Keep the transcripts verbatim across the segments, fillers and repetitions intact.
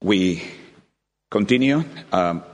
we continue um,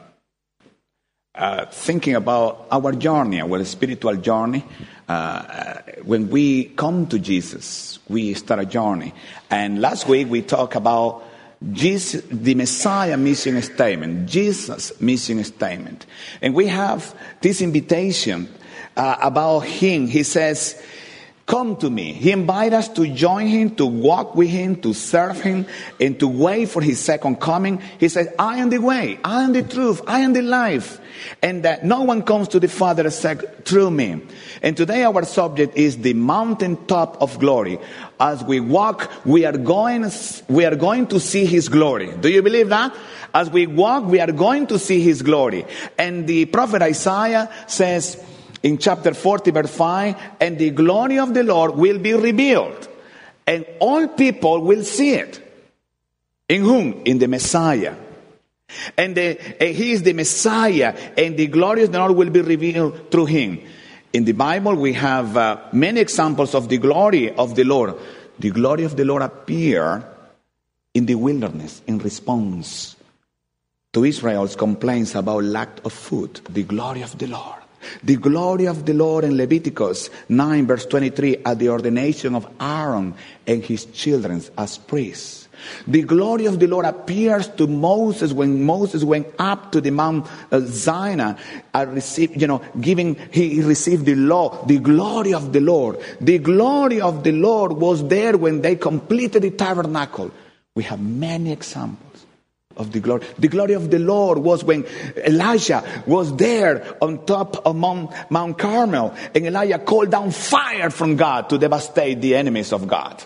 uh, thinking about our journey, our spiritual journey. Uh, when we come to Jesus, we start a journey. And last week we talked about Jesus, the Messiah mission statement, Jesus' mission statement. And we have this invitation uh, about him. He says, come to me. He invites us to join him, to walk with him, to serve him, and to wait for his second coming. He says, I am the way, I am the truth, I am the life. And that no one comes to the Father except through me. And today our subject is the mountaintop of glory. As we walk, we are going, we are going to see his glory. Do you believe that? As we walk, we are going to see his glory. And the prophet Isaiah says in chapter forty, verse five, and the glory of the Lord will be revealed, and all people will see it. In whom? In the Messiah. And, the, and he is the Messiah, and the glory of the Lord will be revealed through him. In the Bible, we have uh, many examples of the glory of the Lord. The glory of the Lord appeared in the wilderness in response to Israel's complaints about lack of food. The glory of the Lord. The glory of the Lord in Leviticus nine, verse twenty-three, at the ordination of Aaron and his children as priests. The glory of the Lord appears to Moses when Moses went up to the Mount uh, Sinai and received, you know, giving, he received the law. The glory of the Lord. The glory of the Lord was there when they completed the tabernacle. We have many examples of the glory. The glory of the Lord was when Elijah was there on top of Mount, Mount Carmel, and Elijah called down fire from God to devastate the enemies of God.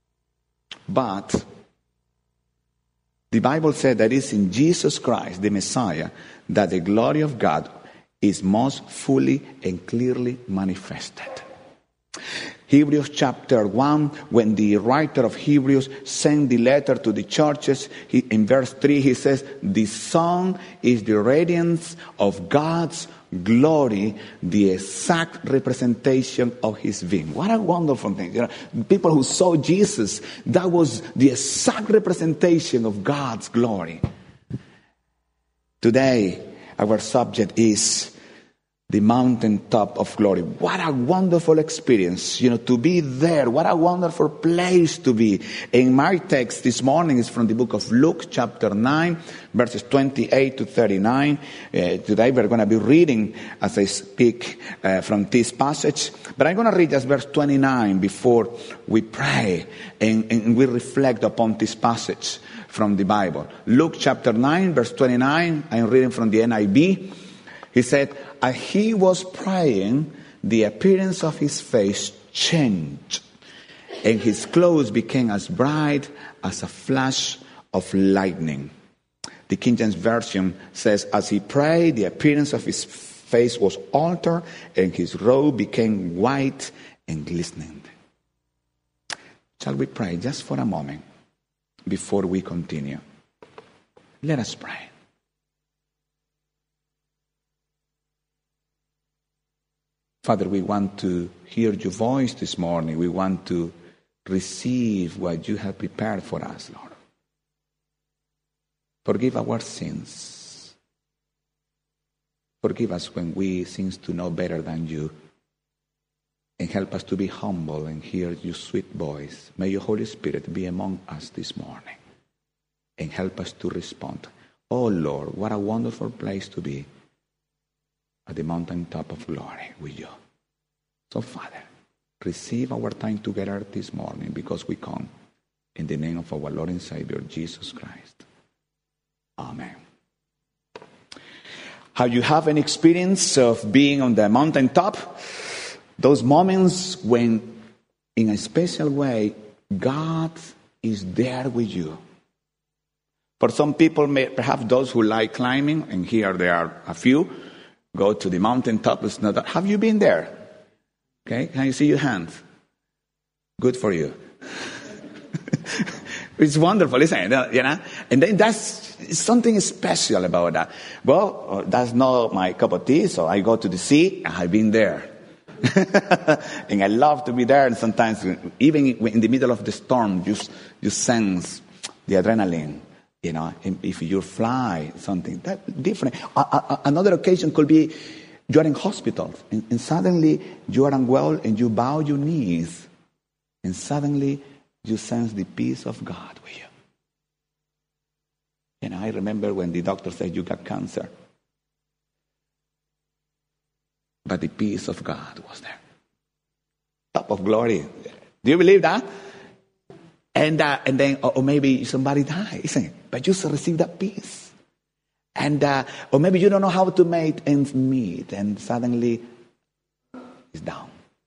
But the Bible said that it's in Jesus Christ, the Messiah, that the glory of God is most fully and clearly manifested. Hebrews chapter one, when the writer of Hebrews sent the letter to the churches, he, in verse three he says, the Son is the radiance of God's glory, the exact representation of his being. What a wonderful thing. You know, people who saw Jesus, that was the exact representation of God's glory. Today, our subject is the mountaintop of glory. What a wonderful experience, you know, to be there. What a wonderful place to be. And my text this morning is from the book of Luke, chapter nine, verses twenty-eight to thirty-nine. Uh, today we're going to be reading as I speak uh, from this passage. But I'm going to read just verse twenty-nine before we pray and, and we reflect upon this passage from the Bible. Luke chapter nine, verse twenty-nine. I'm reading from the N I V. He said, as he was praying, the appearance of his face changed, and his clothes became as bright as a flash of lightning. The King James Version says, as he prayed, the appearance of his face was altered, and his robe became white and glistening. Shall we pray just for a moment before we continue? Let us pray. Father, we want to hear your voice this morning. We want to receive what you have prepared for us, Lord. Forgive our sins. Forgive us when we seem to know better than you. And help us to be humble and hear your sweet voice. May your Holy Spirit be among us this morning. And help us to respond. Oh, Lord, what a wonderful place to be. At the mountaintop of glory with you. So, Father, receive our time together this morning because we come in the name of our Lord and Savior, Jesus Christ. Amen. Have you have an experience of being on the mountaintop? Those moments when, in a special way, God is there with you. For some people, may, perhaps those who like climbing, and here there are a few, go to the mountaintop. It's not that. Have you been there? Okay, can you see your hands? Good for you. It's wonderful, isn't it? You know? And then that's something special about that. Well, that's not my cup of tea, so I go to the sea. I've been there. And I love to be there. And sometimes, even in the middle of the storm, you, you sense the adrenaline You know, if you fly, something that different. Uh, uh, another occasion could be you are in hospital and, and suddenly you are unwell and you bow your knees and suddenly you sense the peace of God with you. And I remember when the doctor said you got cancer, but the peace of God was there. Top of glory. Do you believe that? And uh, and then, or, or maybe somebody died, isn't it? But you still receive that peace. And uh, or maybe you don't know how to make ends meet, and suddenly it's down.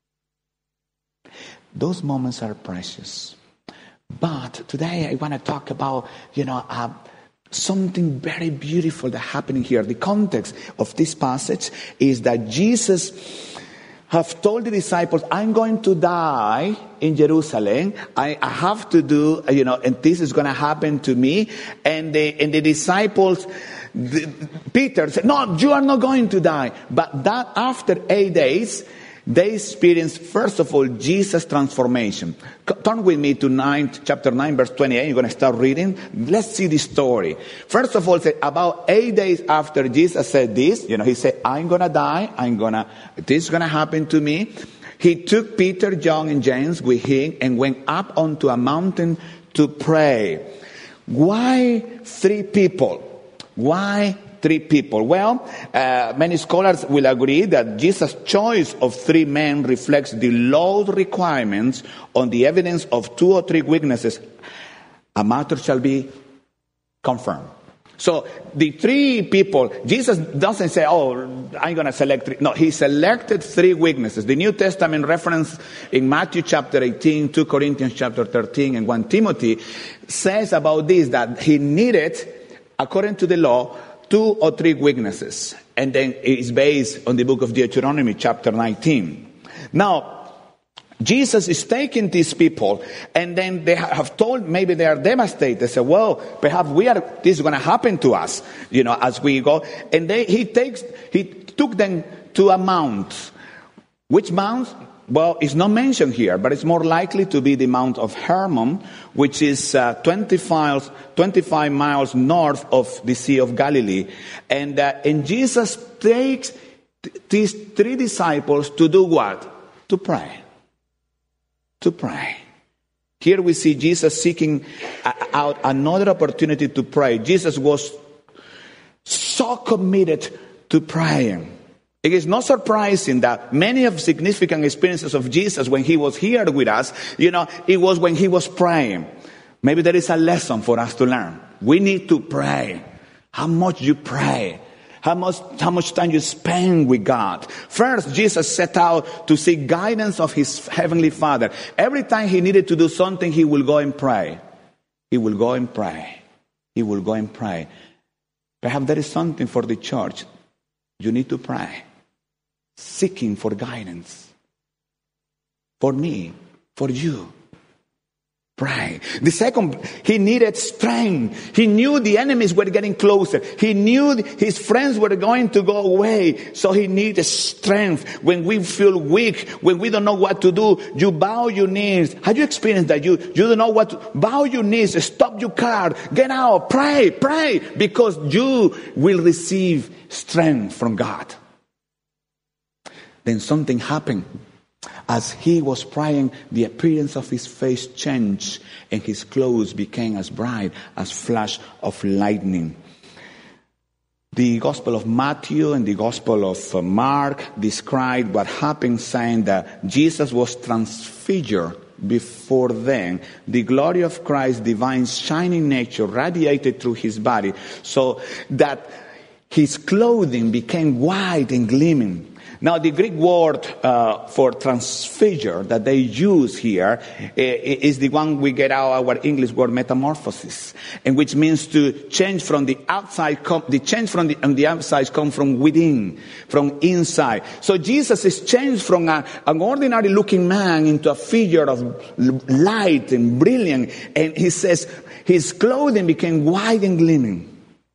Those moments are precious. But today I want to talk about, you know, uh, something very beautiful that happened here. The context of this passage is that Jesus have told the disciples, I'm going to die in Jerusalem. I, I have to do, you know, and this is going to happen to me. And the, and the disciples, the, Peter said, no, you are not going to die. But that after eight days, they experienced, first of all, Jesus' transformation. Turn with me to nine, chapter nine, verse twenty-eight. You're going to start reading. Let's see the story. First of all, say, about eight days after Jesus said this, you know, he said, I'm going to die. I'm going to, this is going to happen to me. He took Peter, John, and James with him and went up onto a mountain to pray. Why three people? Why three people? Well, uh, many scholars will agree that Jesus' choice of three men reflects the law's requirements on the evidence of two or three witnesses. A matter shall be confirmed. So the three people, Jesus doesn't say, oh, I'm going to select three. No, he selected three witnesses. The New Testament reference in Matthew chapter eighteen, Second Corinthians chapter thirteen, and First Timothy says about this that he needed, according to the law, two or three witnesses. And then it's based on the book of Deuteronomy, chapter nineteen. Now, Jesus is taking these people, and then they have told, maybe they are devastated. They say, well, perhaps we are, this is going to happen to us, you know, as we go. And they, he takes, he took them to a mount. Which mount? Well, it's not mentioned here, but it's more likely to be the Mount of Hermon, which is uh, twenty-five, twenty-five miles north of the Sea of Galilee. And, uh, and Jesus takes th- these three disciples to do what? To pray. To pray. Here we see Jesus seeking out another opportunity to pray. Jesus was so committed to praying. It is not surprising that many of significant experiences of Jesus when he was here with us, you know, it was when he was praying. Maybe there is a lesson for us to learn. We need to pray. How much you pray. How much, how much time you spend with God. First, Jesus set out to seek guidance of his heavenly Father. Every time he needed to do something, he will go and pray. He will go and pray. He will go and pray. Perhaps there is something for the church. You need to pray. Seeking for guidance. For me. For you. Pray. The second, he needed strength. He knew the enemies were getting closer. He knew his friends were going to go away. So he needed strength. When we feel weak, when we don't know what to do, you bow your knees. Have you experienced that? You, you don't know what to, bow your knees, stop your car, get out, pray, pray, because you will receive strength from God. Then something happened. As he was praying, the appearance of his face changed, and his clothes became as bright as flash of lightning. The Gospel of Matthew and the Gospel of Mark describe what happened, saying that Jesus was transfigured before them. The glory of Christ's divine shining nature radiated through his body, so that his clothing became white and gleaming. Now, the Greek word uh, for transfigure that they use here is the one we get out our English word metamorphosis, and which means to change from the outside. Com- the change from the, on the outside comes from within, from inside. So Jesus is changed from a, an ordinary-looking man into a figure of light and brilliant, and he says his clothing became white and gleaming.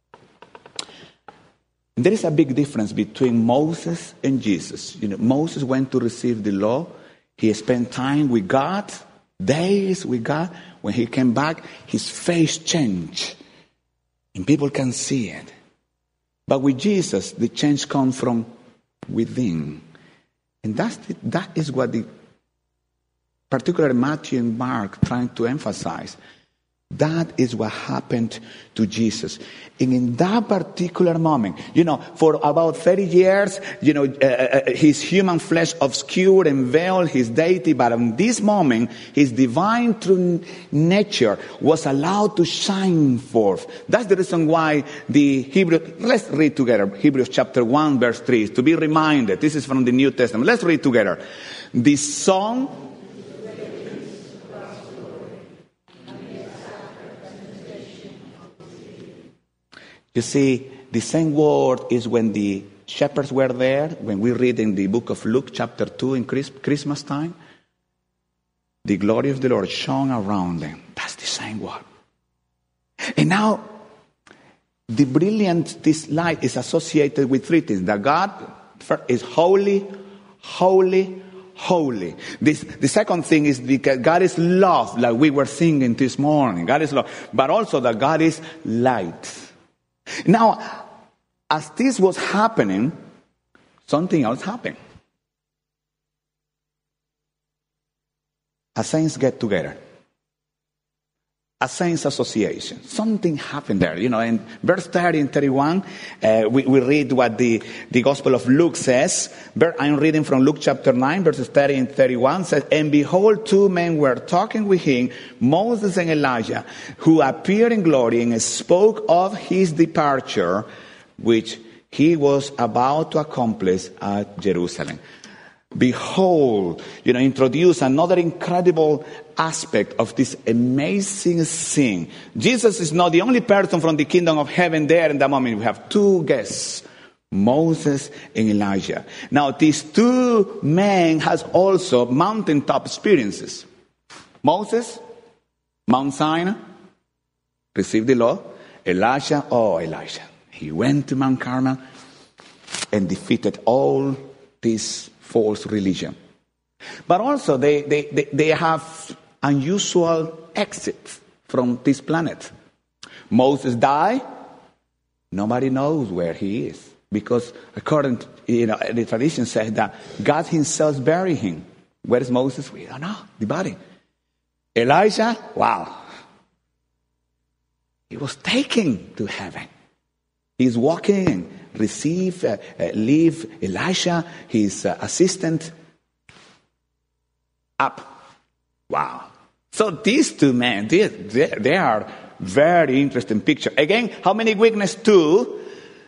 There is a big difference between Moses and Jesus. You know, Moses went to receive the law. He spent time with God, days with God. When he came back, his face changed. And people can see it. But with Jesus, the change comes from within. And that's the, that is what the particular Matthew and Mark trying to emphasize. That is what happened to Jesus. And in that particular moment, you know, for about thirty years, you know, uh, uh, his human flesh obscured and veiled his deity. But in this moment, his divine true nature was allowed to shine forth. That's the reason why the Hebrew, let's read together, Hebrews chapter one, verse three, to be reminded. This is from the New Testament. Let's read together. The Son You see, the same word is when the shepherds were there, when we read in the book of Luke chapter two in Christmas time, the glory of the Lord shone around them. That's the same word. And now, the brilliant, this light is associated with three things. That God is holy, holy, holy. This, the second thing is because God is love, like we were singing this morning. God is love. But also that God is light. Now, as this was happening, something else happened. A saints get together. A saints association. Something happened there. You know, in verse thirty and thirty-one, uh, we, we read what the, the Gospel of Luke says. I'm reading from Luke chapter nine, verses thirty and thirty-one. Says, and behold, two men were talking with him, Moses and Elijah, who appeared in glory and spoke of his departure, which he was about to accomplish at Jerusalem. Behold, you know, introduce another incredible aspect of this amazing scene. Jesus is not the only person from the kingdom of heaven there in that moment. We have two guests, Moses and Elijah. Now, these two men has also mountaintop experiences. Moses, Mount Sinai, received the law. Elijah, oh, Elijah. He went to Mount Carmel and defeated all these false religion. But also they, they, they, they have unusual exits from this planet. Moses died. Nobody knows where he is. Because according to, you know, the tradition says that God himself buried him. Where is Moses? We don't know. The body. Elijah, wow. He was taken to heaven. He's walking and receive, uh, uh, leave Elisha, his uh, assistant, up. Wow. So these two men, they, they, they are very interesting picture. Again, how many witnesses? Two.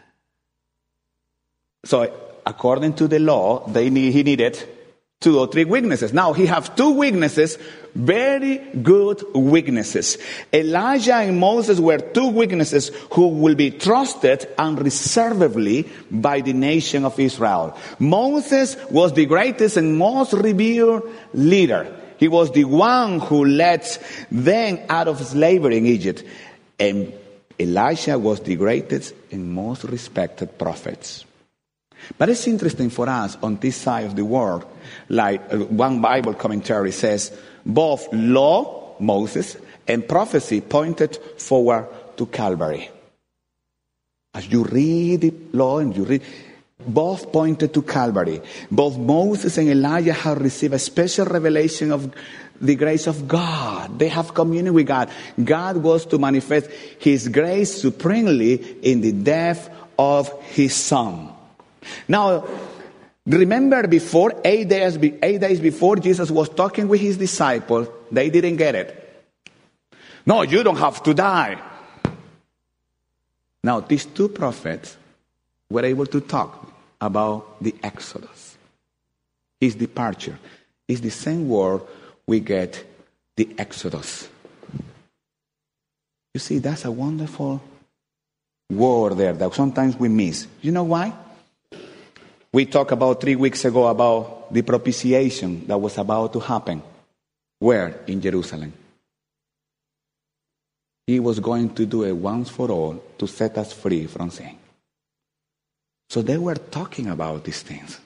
So according to the law, they need, he needed two or three witnesses. Now he have two witnesses, very good witnesses. Elijah and Moses were two witnesses who will be trusted unreservedly by the nation of Israel. Moses was the greatest and most revered leader. He was the one who led them out of slavery in Egypt. And Elijah was the greatest and most respected prophet. But it's interesting for us on this side of the world, like uh, one Bible commentary says, both law, Moses, and prophecy pointed forward to Calvary. As you read the law and you read, both pointed to Calvary. Both Moses and Elijah have received a special revelation of the grace of God. They have communion with God. God was to manifest his grace supremely in the death of his Son. Now, remember before, eight days, eight days before Jesus was talking with his disciples, they didn't get it. No, you don't have to die. Now, these two prophets were able to talk about the Exodus, his departure. It's the same word we get, the Exodus. You see, that's a wonderful word there that sometimes we miss. You know why? We talked about three weeks ago about the propitiation that was about to happen. Where? In Jerusalem. He was going to do it once for all to set us free from sin. So they were talking about these things.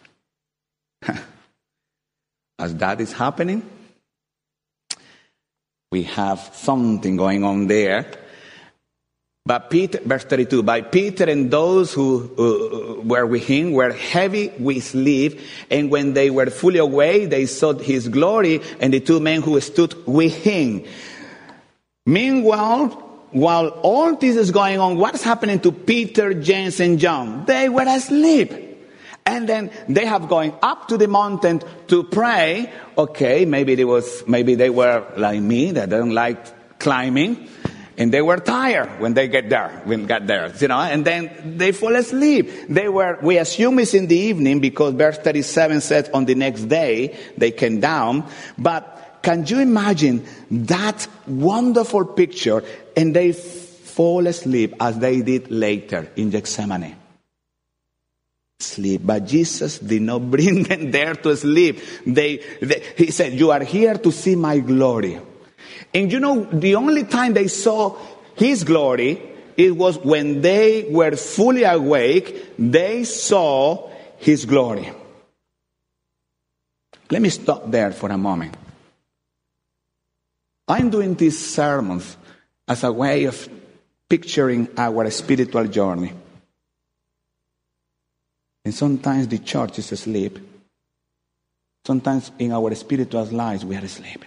As that is happening, we have something going on there. But Peter, verse thirty-two, but Peter and those who uh, were with him were heavy with sleep, and when they were fully awake, they saw his glory and the two men who stood with him. Meanwhile, while all this is going on, what's happening to Peter, James, and John? They were asleep. And then they have going up to the mountain to pray. Okay, maybe it was, maybe they were like me, that don't like climbing. And they were tired when they get there, when they got there, you know, and then they fall asleep. They were, we assume it's in the evening because verse thirty-seven says on the next day they came down. But can you imagine that wonderful picture? And they fall asleep as they did later in Gethsemane. Sleep. But Jesus did not bring them there to sleep. They, they, he said, you are here to see my glory. And you know, the only time they saw his glory, it was when they were fully awake, they saw his glory. Let me stop there for a moment. I'm doing these sermons as a way of picturing our spiritual journey. And sometimes the church is asleep. Sometimes in our spiritual lives we are asleep.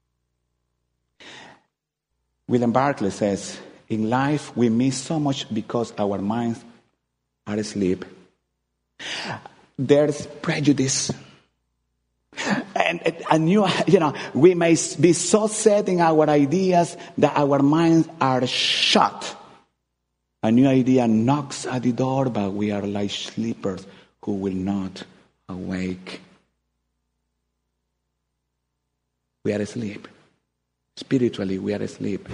William Barclay says, in life we miss so much because our minds are asleep. There's prejudice. And, and you, you know, we may be so set in our ideas that our minds are shut. A new idea knocks at the door, but we are like sleepers who will not awake. We are asleep. Spiritually, we are asleep.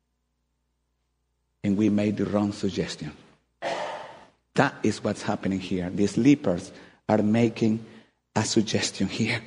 And we made the wrong suggestion. That is what's happening here. The sleepers are making a suggestion here.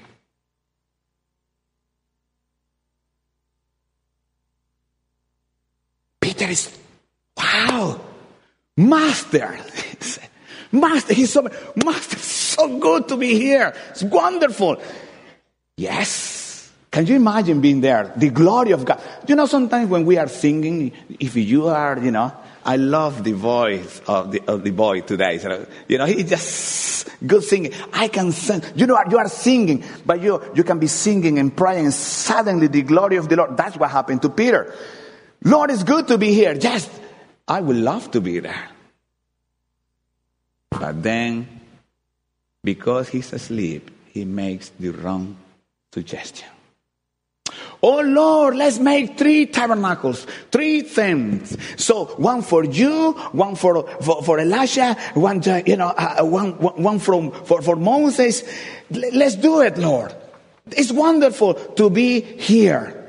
Peter is, wow, Master. Master, he's so, Master, so good to be here. It's wonderful. Yes. Can you imagine being there? The glory of God. You know, sometimes when we are singing, if you are, you know, I love the voice of the, of the boy today. So, you know, he just good singing. I can sing. You know, you are singing, but you, you can be singing and praying, and suddenly the glory of the Lord. That's what happened to Peter. Lord, it's good to be here. Yes, I would love to be there. But then, because he's asleep, he makes the wrong suggestion. Oh Lord, let's make three tabernacles, three things. So one for you, one for for, for Elijah, one you know, uh, one one from for, for Moses. Let's do it, Lord. It's wonderful to be here.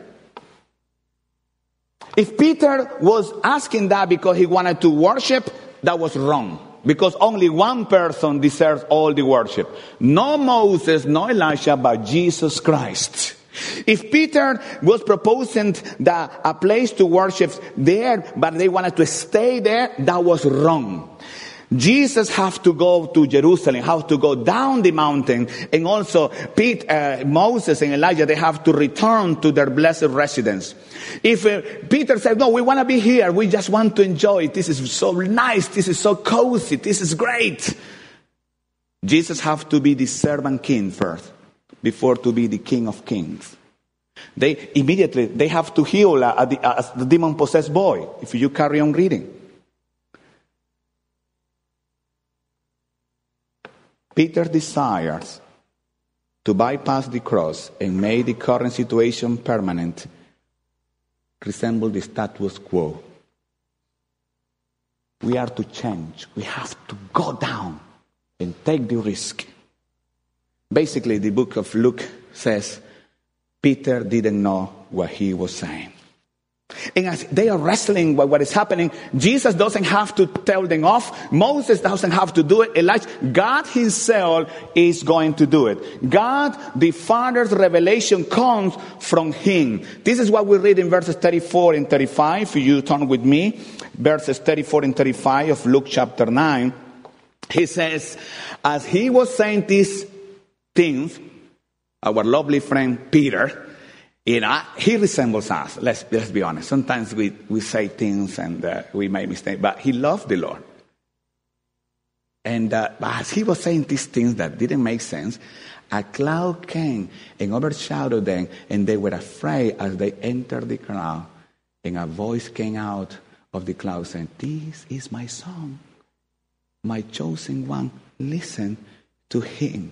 If Peter was asking that because he wanted to worship, that was wrong. Because only one person deserves all the worship. No Moses, no Elijah, but Jesus Christ. If Peter was proposing that a place to worship there, but they wanted to stay there, that was wrong. Jesus have to go to Jerusalem, have to go down the mountain, and also Pete, uh, Moses and Elijah, they have to return to their blessed residence. If uh, Peter said, no, we want to be here, we just want to enjoy it, this is so nice, this is so cozy, this is great. Jesus have to be the servant king first, before to be the King of Kings. They immediately, they have to heal a, a, a, a demon-possessed boy, if you carry on reading. Peter desires to bypass the cross and make the current situation permanent, resemble the status quo. We are to change. We have to go down and take the risk. Basically, the book of Luke says, Peter didn't know what he was saying. And as they are wrestling with what is happening, Jesus doesn't have to tell them off. Moses doesn't have to do it. Elijah, God himself is going to do it. God, the Father's revelation comes from him. This is what we read in verses thirty-four and thirty-five. If you turn with me, verses thirty-four and thirty-five of Luke chapter nine. He says, as he was saying these things, our lovely friend Peter, You know, he resembles us. Let's, let's be honest. Sometimes we, we say things and uh, we make mistakes, but he loved the Lord. And uh, as he was saying these things that didn't make sense, a cloud came and overshadowed them, and they were afraid as they entered the crowd. And a voice came out of the cloud saying, "This is my son, my chosen one. Listen to him."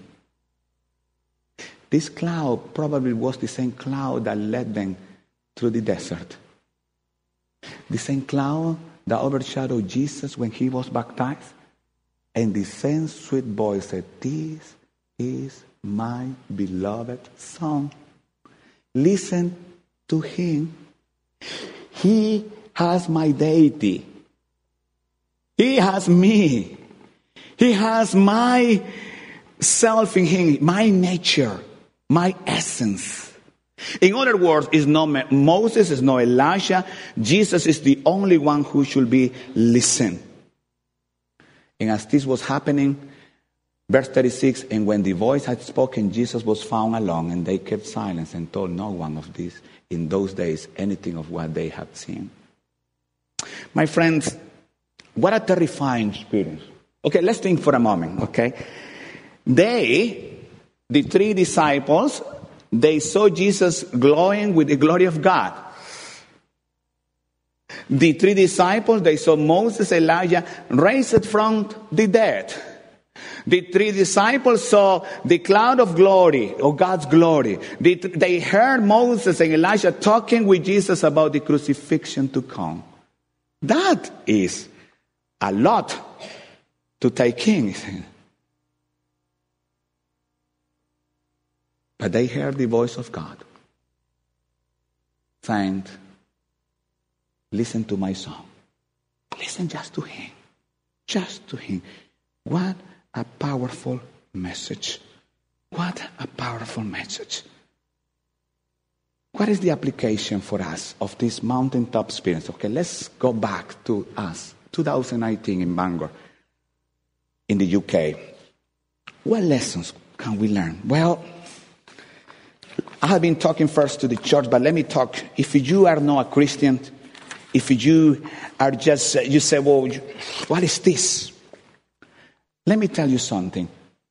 This cloud probably was the same cloud that led them through the desert. The same cloud that overshadowed Jesus when he was baptized. And the same sweet voice said, "This is my beloved son. Listen to him. He has my deity. He has me. He has my self in him, my nature, my essence." In other words, it's not Moses, it's not Elijah. Jesus is the only one who should be listened. And as this was happening, verse thirty-six, and when the voice had spoken, Jesus was found alone, and they kept silence and told no one of this in those days anything of what they had seen. My friends, what a terrifying experience. Okay, let's think for a moment, okay? They, the three disciples, they saw Jesus glowing with the glory of God. The three disciples, they saw Moses, Elijah raised from the dead. The three disciples saw the cloud of glory, of God's glory. They, they heard Moses and Elijah talking with Jesus about the crucifixion to come. That is a lot to take in. But they heard the voice of God saying, "Listen to my song. Listen just to him. Just to him." What a powerful message. What a powerful message. What is the application for us of this mountaintop experience? Okay, let's go back to us, two thousand nineteen in Bangor, in the U K. What lessons can we learn? Well, I have been talking first to the church, but let me talk. If you are not a Christian, if you are just, you say, well, what is this? Let me tell you something.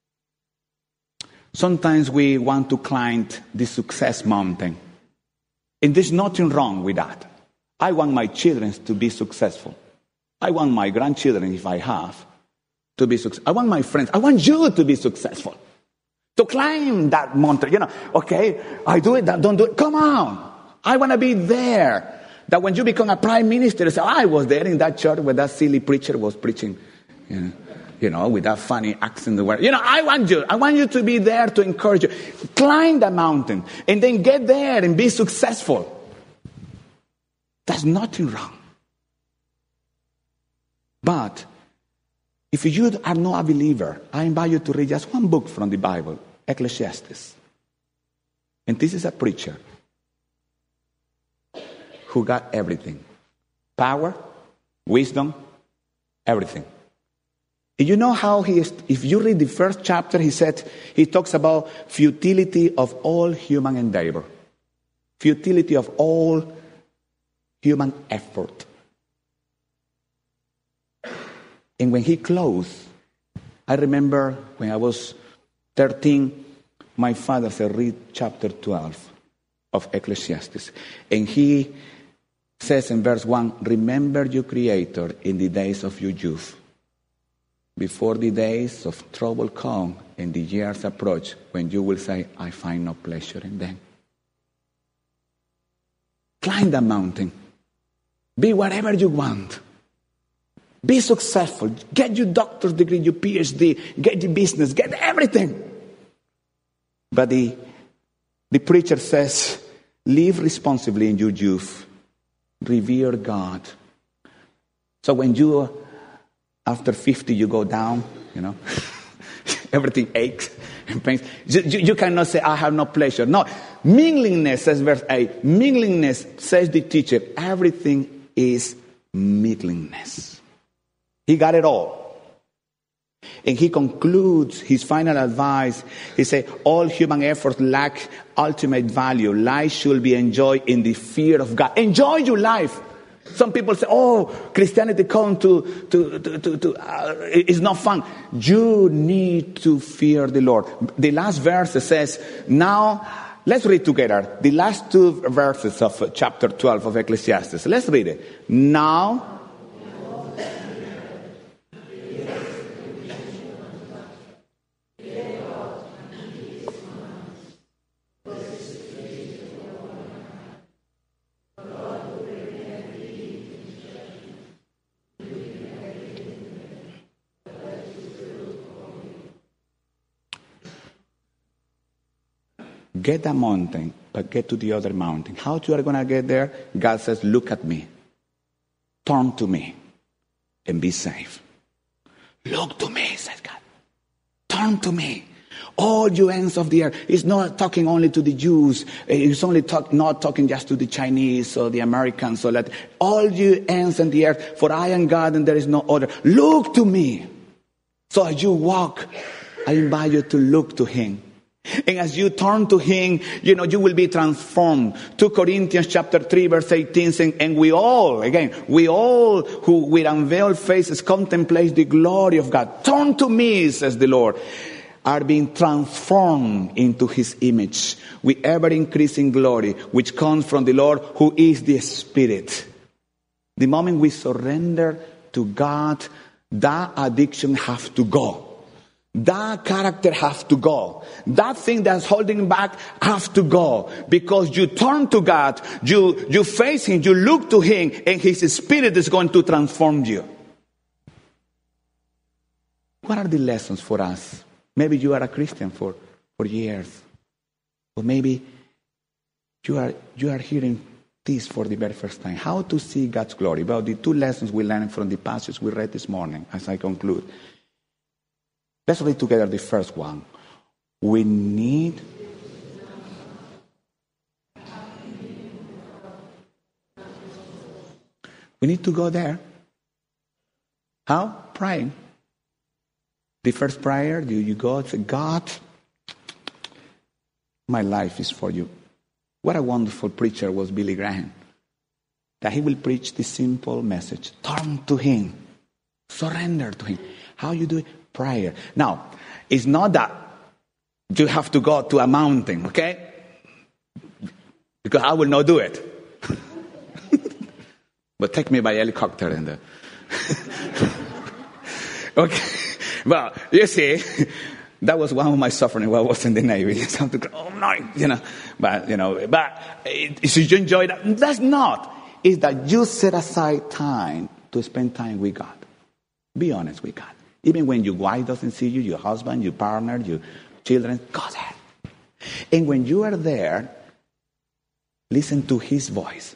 Sometimes we want to climb the success mountain. And there's nothing wrong with that. I want my children to be successful. I want my grandchildren, if I have, to be successful. I want my friends, I want you to be successful. To climb that mountain. You know, okay, I do it, don't do it. Come on. I want to be there. That when you become a prime minister, you say, I was there in that church where that silly preacher was preaching. You know, you know with that funny accent. You know, I want you. I want you to be there to encourage you. Climb the mountain and then get there and be successful. There's nothing wrong. But if you are not a believer, I invite you to read just one book from the Bible, Ecclesiastes. And this is a preacher who got everything. Power, wisdom, everything. And you know how he is, if you read the first chapter, he said, he talks about futility of all human endeavor. Futility of all human effort. And when he closed, I remember when I was thirteen, my father said, read chapter twelve of Ecclesiastes. And he says in verse one, remember your Creator in the days of your youth, before the days of trouble come and the years approach, when you will say, I find no pleasure in them. Climb the mountain. Be whatever you want. Be successful. Get your doctor's degree, your P H D, get your business, get everything. But the, the preacher says, live responsibly in your youth. Revere God. So when you, after fifty, you go down, you know, everything aches and pains. You, you, you cannot say, I have no pleasure. No. Minglingness, says verse eight. Minglingness, says the teacher, everything is middlingness. He got it all. And he concludes his final advice. He said, all human efforts lack ultimate value. Life should be enjoyed in the fear of God. Enjoy your life. Some people say, oh, Christianity come to, to, to, to, to uh, it's not fun. You need to fear the Lord. The last verse says, now, let's read together. The last two verses of chapter twelve of Ecclesiastes. Let's read it. Now, get that mountain, but get to the other mountain. How you are going to get there? God says, look at me. Turn to me and be safe. Look to me, says God. Turn to me. All you ends of the earth. He's not talking only to the Jews. He's only talk, not talking just to the Chinese or the Americans. Or that. All you ends of the earth, for I am God and there is no other. Look to me. So as you walk, I invite you to look to him. And as you turn to him, you know, you will be transformed. Second Corinthians chapter three, verse eighteen, saying, and we all, again, we all who with unveiled faces contemplate the glory of God. Turn to me, says the Lord, are being transformed into his image with ever increasing glory, which comes from the Lord, who is the Spirit. The moment we surrender to God, that addiction has to go. That character has to go. That thing that's holding back has to go. Because you turn to God, you, you face him, you look to him, and his Spirit is going to transform you. What are the lessons for us? Maybe you are a Christian for, for years. Or maybe you are, you are hearing this for the very first time. How to see God's glory. Well, the two lessons we learned from the passage we read this morning as I conclude. Let's read together the first one. We need We need to go there. How? Praying. The first prayer, you, you go and say, God, my life is for you. What a wonderful preacher was Billy Graham. That he will preach the simple message. Turn to him. Surrender to him. How you do it? Prayer. Now, it's not that you have to go to a mountain, okay? Because I will not do it. But take me by helicopter and the okay. Well, you see, that was one of my suffering while I was in the Navy. Oh no, you know. But you know, but should you enjoy that? That's not. It's that you set aside time to spend time with God. Be honest with God. Even when your wife doesn't see you, your husband, your partner, your children, go there. And when you are there, listen to his voice.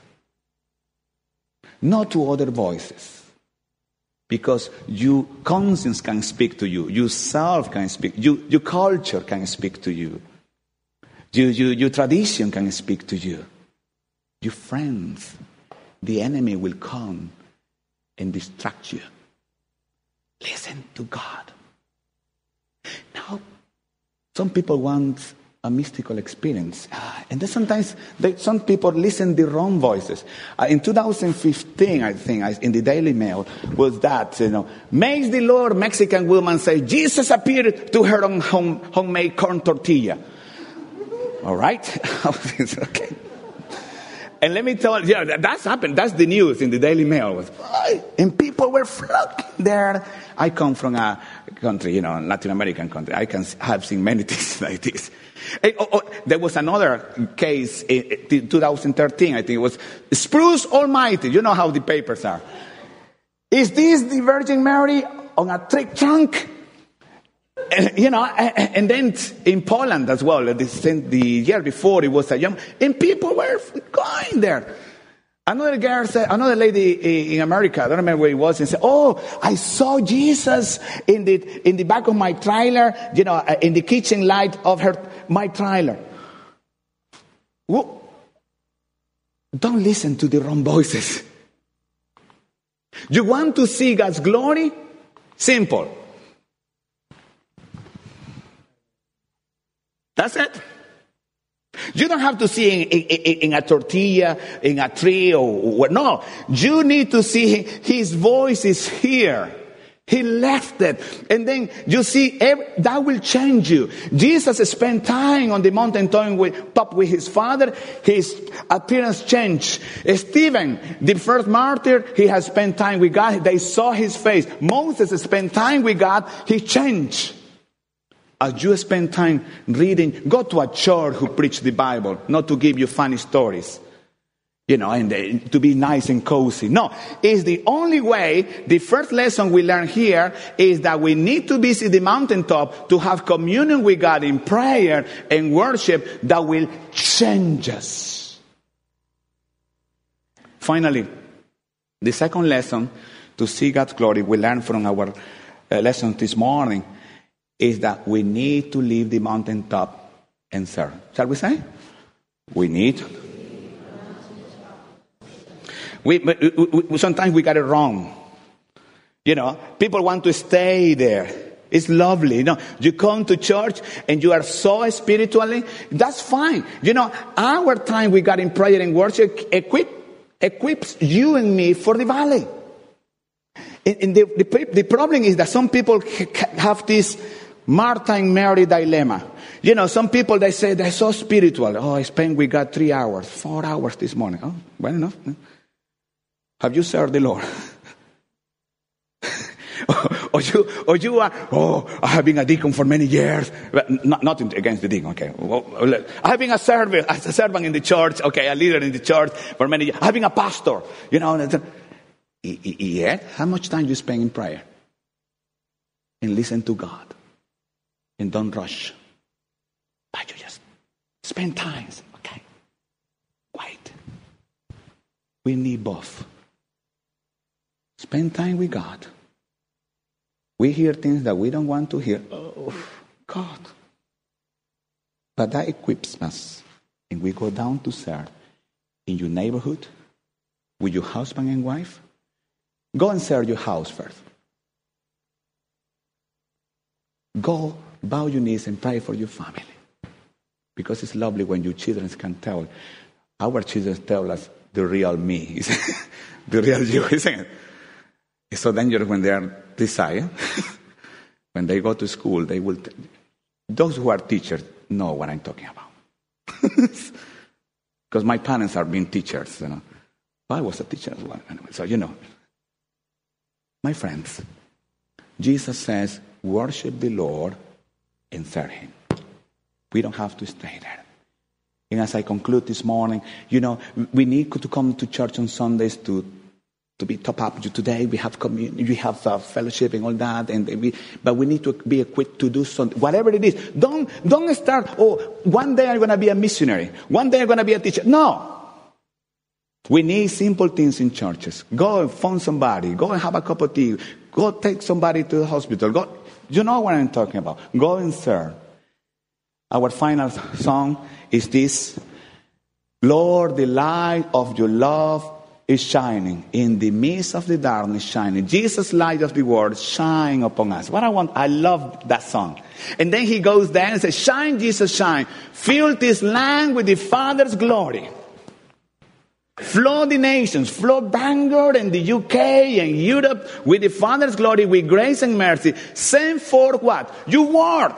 Not to other voices. Because your conscience can speak to you. Yourself can speak. You, your culture can speak to you. You, you, your tradition can speak to you. Your friends. The enemy will come and distract you. Listen to God. Now, some people want a mystical experience. And then sometimes they, some people listen to the wrong voices. Uh, in two thousand fifteen, I think, I, in the Daily Mail, was that, you know, makes the Lord Mexican woman say, Jesus appeared to her on home, homemade corn tortilla. All right? Okay. And let me tell you, yeah, that's happened. That's the news in the Daily Mail. And people were flocking there. I come from a country, you know, Latin American country. I can have seen many things like this. Hey, oh, oh, there was another case in twenty thirteen, I think it was Spruce Almighty. You know how the papers are. Is this the Virgin Mary on a tree trunk? And, you know, and then in Poland as well, the year before it was a young, and people were going there. Another girl said, another lady in America, I don't remember where it was, and said, "Oh, I saw Jesus in the in the back of my trailer, you know, in the kitchen light of her my trailer." Well, don't listen to the wrong voices. You want to see God's glory? Simple. That's it. You don't have to see in, in, in a tortilla, in a tree, or what. No. You need to see his voice is here. He left it. And then you see, every, that will change you. Jesus spent time on the mountain top with, top with his Father. His appearance changed. Stephen, the first martyr, he has spent time with God. They saw his face. Moses spent time with God. He changed. As you spend time reading, go to a church who preach the Bible, not to give you funny stories. You know, and they, to be nice and cozy. No, it's the only way. The first lesson we learn here is that we need to visit the mountaintop to have communion with God in prayer and worship that will change us. Finally, the second lesson to see God's glory we learn from our uh, lesson this morning is that we need to leave the mountaintop and serve. Shall we say? We need We, we, we, sometimes we got it wrong. You know, people want to stay there. It's lovely. You know, you come to church and you are so spiritually. That's fine. You know, our time we got in prayer and worship equip, equips you and me for the valley. And, and the, the, the problem is that some people have this Martha and Mary dilemma. You know, some people, they say they're so spiritual. Oh, I spent with God three hours, four hours this morning. Oh, well enough. Have you served the Lord? or, you, or you are, oh, I have been a deacon for many years. Not, not against the deacon, okay. I have been a servant, a servant in the church, okay, a leader in the church for many years. I have been a pastor, you know. Yet, how much time you spend in prayer? And listen to God. And don't rush. But you just spend time. Okay. Wait. We need both. Spend time with God. We hear things that we don't want to hear. Oh, God. But that equips us. And we go down to serve in your neighborhood, with your husband and wife. Go and serve your house first. Go, bow your knees and pray for your family. Because it's lovely when your children can tell. Our children tell us the real me. The real you, isn't it? It's so dangerous when they are desire. When they go to school, they will... T- those who are teachers know what I'm talking about. Because my parents are being teachers, you know. I was a teacher as well. Anyway, so, you know. My friends, Jesus says, worship the Lord and serve Him. We don't have to stay there. And as I conclude this morning, you know, we need to come to church on Sundays to to be top up. Today we have community, we have uh, fellowship and all that, and we, but we need to be equipped to do something, whatever it is. Don't don't start. Oh, one day I'm going to be a missionary. One day I'm going to be a teacher. No. We need simple things in churches. Go and phone somebody. Go and have a cup of tea. Go take somebody to the hospital. Go. You know what I'm talking about. Go and serve. Our final song is this. Lord, the light of your love is shining in the midst of the darkness, shining. Jesus, light of the world, shine upon us. What I want, I love that song. And then he goes there and says, shine, Jesus, shine. Fill this land with the Father's glory. Flood the nations, flood Bangor and the U K and Europe with the Father's glory, with grace and mercy. Send forth what? Your word.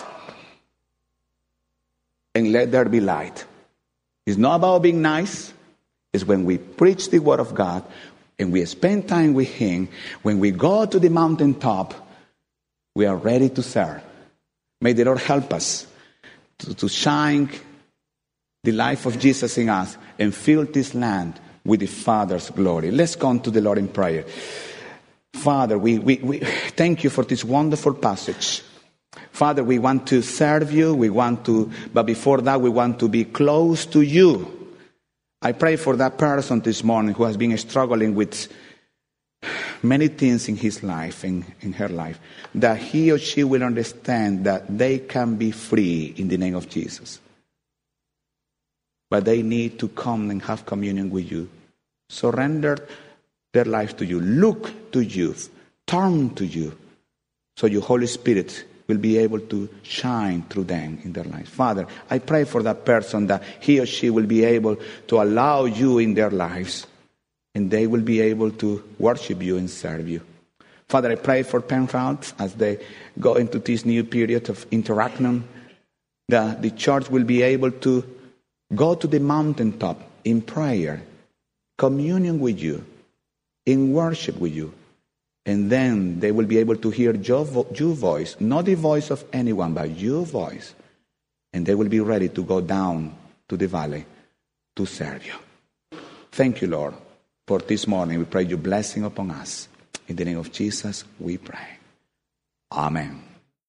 And let there be light. It's not about being nice. It's when we preach the word of God and we spend time with Him. When we go to the mountaintop, we are ready to serve. May the Lord help us to, to shine the life of Jesus in us and fill this land with the Father's glory. Let's come to the Lord in prayer. Father, we, we, we thank you for this wonderful passage. Father, we want to serve you. We want to, but before that, we want to be close to you. I pray for that person this morning who has been struggling with many things in his life, in, in her life, that he or she will understand that they can be free in the name of Jesus. But they need to come and have communion with you. Surrender their life to you. Look to you. Turn to you. So your Holy Spirit will be able to shine through them in their lives. Father, I pray for that person that he or she will be able to allow you in their lives, and they will be able to worship you and serve you. Father, I pray for Penrod as they go into this new period of interaction, that the church will be able to go to the mountaintop in prayer, communion with you, in worship with you. And then they will be able to hear your, vo- your voice, not the voice of anyone, but your voice. And they will be ready to go down to the valley to serve you. Thank you, Lord, for this morning. We pray your blessing upon us. In the name of Jesus, we pray. Amen.